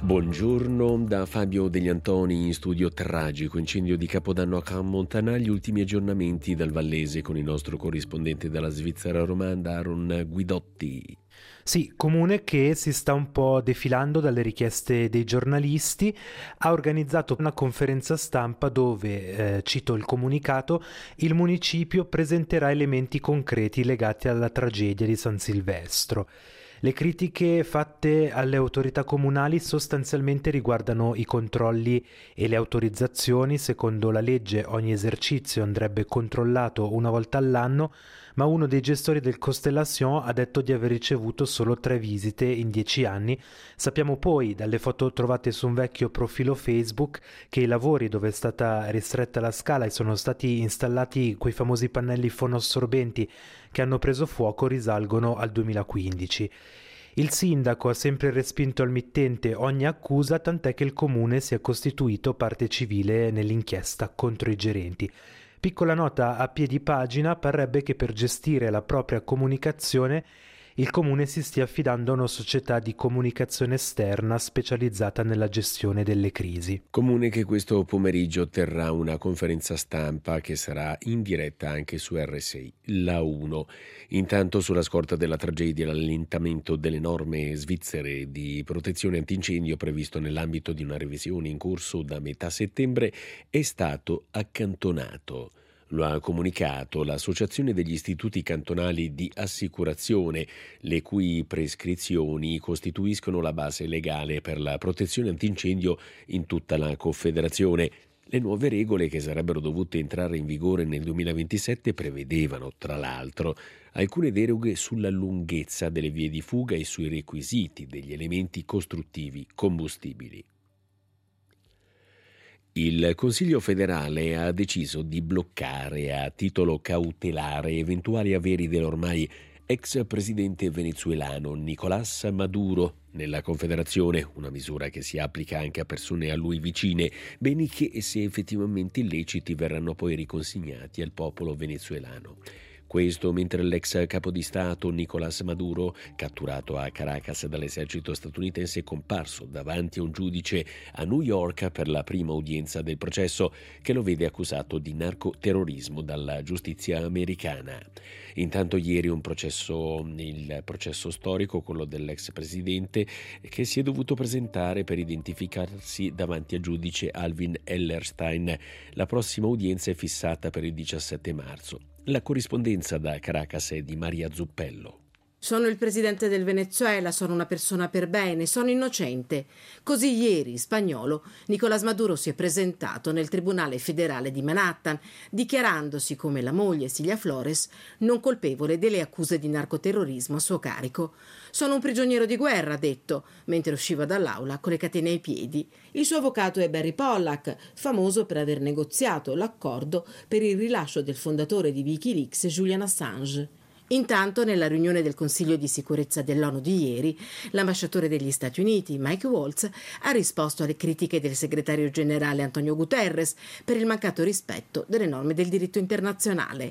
Buongiorno da Fabio Degli Antoni in studio. Tragico incendio di Capodanno a Crans-Montana. Gli ultimi aggiornamenti dal Vallese con il nostro corrispondente dalla Svizzera romanda Aaron Guidotti. Sì, comune che si sta un po' defilando dalle richieste dei giornalisti, ha organizzato una conferenza stampa dove, cito il comunicato, il municipio presenterà elementi concreti legati alla tragedia di San Silvestro. Le critiche fatte alle autorità comunali sostanzialmente riguardano i controlli e le autorizzazioni. Secondo la legge ogni esercizio andrebbe controllato una volta all'anno, ma uno dei gestori del Constellation ha detto di aver ricevuto solo 3 visite in 10 anni. Sappiamo poi dalle foto trovate su un vecchio profilo Facebook che i lavori dove è stata ristretta la scala e sono stati installati quei famosi pannelli fonoassorbenti che hanno preso fuoco risalgono al 2015. Il sindaco ha sempre respinto al mittente ogni accusa, tant'è che il comune si è costituito parte civile nell'inchiesta contro i gerenti. Piccola nota a piedi pagina: parrebbe che per gestire la propria comunicazione il comune si stia affidando a una società di comunicazione esterna specializzata nella gestione delle crisi. Comune che questo pomeriggio terrà una conferenza stampa che sarà in diretta anche su RSI, la 1. Intanto, sulla scorta della tragedia, l'allentamento delle norme svizzere di protezione antincendio previsto nell'ambito di una revisione in corso da metà settembre è stato accantonato. Lo ha comunicato l'Associazione degli Istituti Cantonali di Assicurazione, le cui prescrizioni costituiscono la base legale per la protezione antincendio in tutta la Confederazione. Le nuove regole, che sarebbero dovute entrare in vigore nel 2027, prevedevano, tra l'altro, alcune deroghe sulla lunghezza delle vie di fuga e sui requisiti degli elementi costruttivi combustibili. Il Consiglio federale ha deciso di bloccare a titolo cautelare eventuali averi dell'ormai ex presidente venezuelano Nicolás Maduro nella Confederazione, una misura che si applica anche a persone a lui vicine, beni che, se effettivamente illeciti, verranno poi riconsegnati al popolo venezuelano. Questo mentre l'ex capo di Stato Nicolás Maduro, catturato a Caracas dall'esercito statunitense, è comparso davanti a un giudice a New York per la prima udienza del processo che lo vede accusato di narcoterrorismo dalla giustizia americana. Intanto ieri il processo storico, quello dell'ex presidente, che si è dovuto presentare per identificarsi davanti al giudice Alvin Hellerstein. La prossima udienza è fissata per il 17 marzo. La corrispondenza da Caracas è di Maria Zuppello. Sono il presidente del Venezuela, sono una persona per bene, sono innocente. Così ieri, spagnolo, Nicolás Maduro si è presentato nel Tribunale federale di Manhattan, dichiarandosi come la moglie Cilia Flores non colpevole delle accuse di narcoterrorismo a suo carico. Sono un prigioniero di guerra, ha detto, mentre usciva dall'aula con le catene ai piedi. Il suo avvocato è Barry Pollack, famoso per aver negoziato l'accordo per il rilascio del fondatore di Wikileaks, Julian Assange. Intanto, nella riunione del Consiglio di sicurezza dell'ONU di ieri, l'ambasciatore degli Stati Uniti, Mike Waltz, ha risposto alle critiche del segretario generale Antonio Guterres per il mancato rispetto delle norme del diritto internazionale.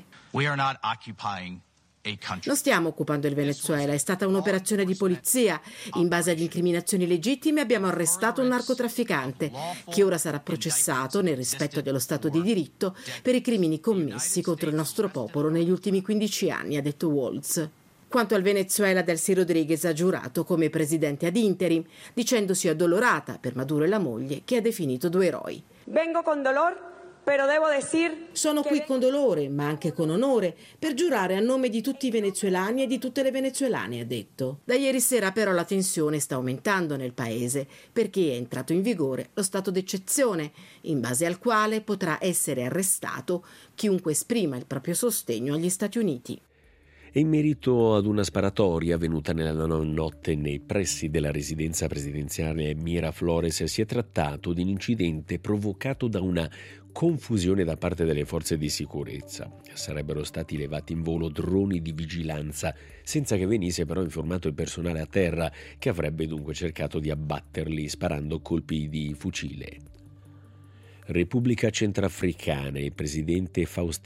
Non stiamo occupando il Venezuela, è stata un'operazione di polizia. In base ad incriminazioni legittime abbiamo arrestato un narcotrafficante che ora sarà processato nel rispetto dello Stato di diritto per i crimini commessi contro il nostro popolo negli ultimi 15 anni, ha detto Waltz. Quanto al Venezuela, Delcy Rodriguez ha giurato come presidente ad interim, dicendosi addolorata per Maduro e la moglie, che ha definito 2 eroi. Vengo con dolor. Sono qui con dolore, ma anche con onore, per giurare a nome di tutti i venezuelani e di tutte le venezuelane, ha detto. Da ieri sera però la tensione sta aumentando nel paese, perché è entrato in vigore lo stato d'eccezione, in base al quale potrà essere arrestato chiunque esprima il proprio sostegno agli Stati Uniti. E in merito ad una sparatoria avvenuta nella notte nei pressi della residenza presidenziale Miraflores, si è trattato di un incidente provocato da una confusione da parte delle forze di sicurezza. Sarebbero stati levati in volo droni di vigilanza, senza che venisse però informato il personale a terra, che avrebbe dunque cercato di abbatterli sparando colpi di fucile. Repubblica Centrafricana, il presidente Faustin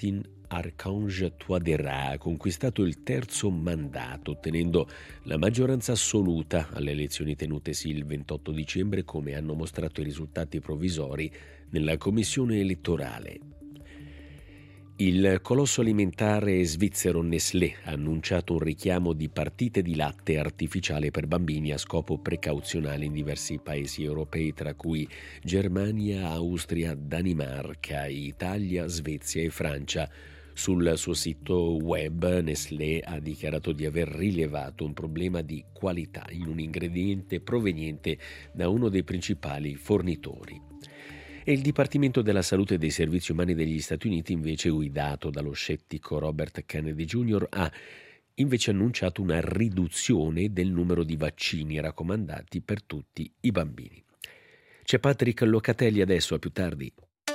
Archange Touadéra ha conquistato il terzo mandato, ottenendo la maggioranza assoluta alle elezioni tenutesi il 28 dicembre, come hanno mostrato i risultati provvisori nella commissione elettorale. Il colosso alimentare svizzero Nestlé ha annunciato un richiamo di partite di latte artificiale per bambini a scopo precauzionale in diversi paesi europei, tra cui Germania, Austria, Danimarca, Italia, Svezia e Francia. Sul suo sito web Nestlé ha dichiarato di aver rilevato un problema di qualità in un ingrediente proveniente da uno dei principali fornitori. E il Dipartimento della Salute e dei Servizi Umani degli Stati Uniti, invece guidato dallo scettico Robert Kennedy Jr., ha invece annunciato una riduzione del numero di vaccini raccomandati per tutti i bambini. C'è Patrick Locatelli adesso, a più tardi.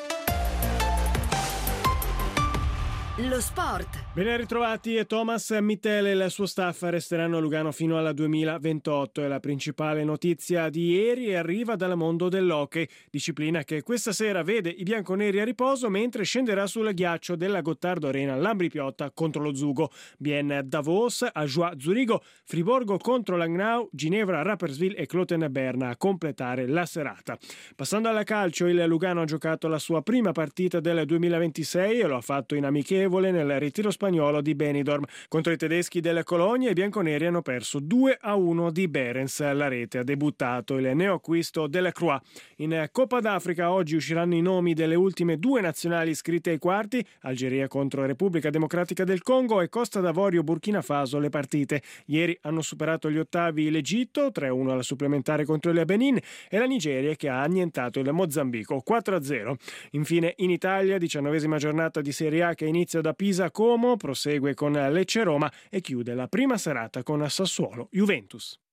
Lo sport. Ben ritrovati. E Thomas Mittel e il suo staff resteranno a Lugano fino al 2028 e la principale notizia di ieri arriva dal mondo dell'hockey, disciplina che questa sera vede i bianconeri a riposo mentre scenderà sul ghiaccio della Gottardo Arena Lambri Piotta contro lo Zugo, Bien Davos, Ajoie Zurigo, Friborgo contro Langnau, Ginevra, Rapperswil e Kloten Berna a completare la serata. Passando alla calcio, il Lugano ha giocato la sua prima partita del 2026 e lo ha fatto in amichevole nel ritiro spagnolo di Benidorm. Contro i tedeschi del Colonia i bianconeri hanno perso 2-1 di Berens. La rete ha debuttato il neoacquisto della Croix. In Coppa d'Africa oggi usciranno i nomi delle ultime due nazionali iscritte ai quarti, Algeria contro Repubblica Democratica del Congo e Costa d'Avorio Burkina Faso le partite. Ieri hanno superato gli ottavi l'Egitto, 3-1 alla supplementare contro il Benin, e la Nigeria che ha annientato il Mozambico 4-0. Infine in Italia, 19ª giornata di Serie A che inizia da Pisa a Como, prosegue con Lecce Roma e chiude la prima serata con Sassuolo Juventus.